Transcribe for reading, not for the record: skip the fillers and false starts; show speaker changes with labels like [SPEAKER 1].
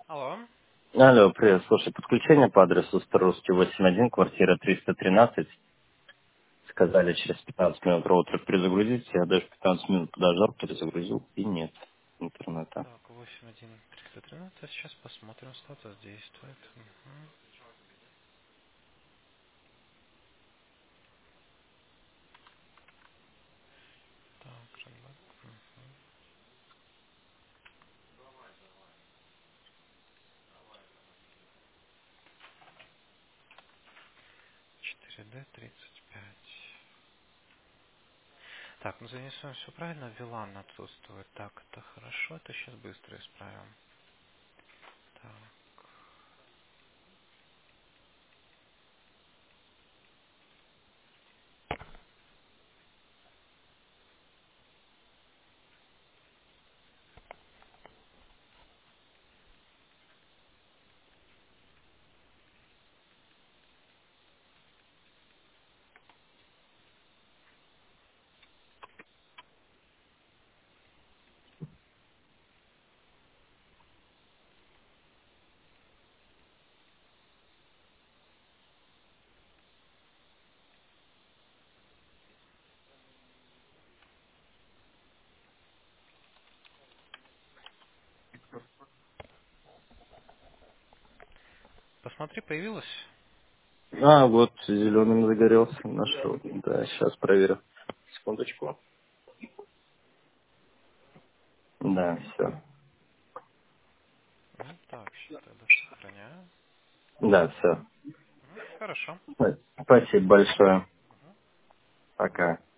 [SPEAKER 1] Алло.
[SPEAKER 2] Алло, привет. Слушай, подключение по адресу Старорусский 81, квартира 313. Сказали через 15 минут роутер перезагрузить. Я даже 15 минут подождал, перезагрузил, и нет интернета.
[SPEAKER 1] Так, 81313. Сейчас посмотрим, статус действует. Мгм. Так, Red 4D35. Так, ну занесем все правильно. VLAN отсутствует. Так, это хорошо. Это сейчас быстро исправим. Так. Посмотри, появилось?
[SPEAKER 2] А, вот, зеленым загорелся, нашел. Да, сейчас проверю. Секундочку. Да, все.
[SPEAKER 1] Так, сейчас тогда сохраняю.
[SPEAKER 2] Да, все.
[SPEAKER 1] Хорошо.
[SPEAKER 2] Спасибо большое. Пока.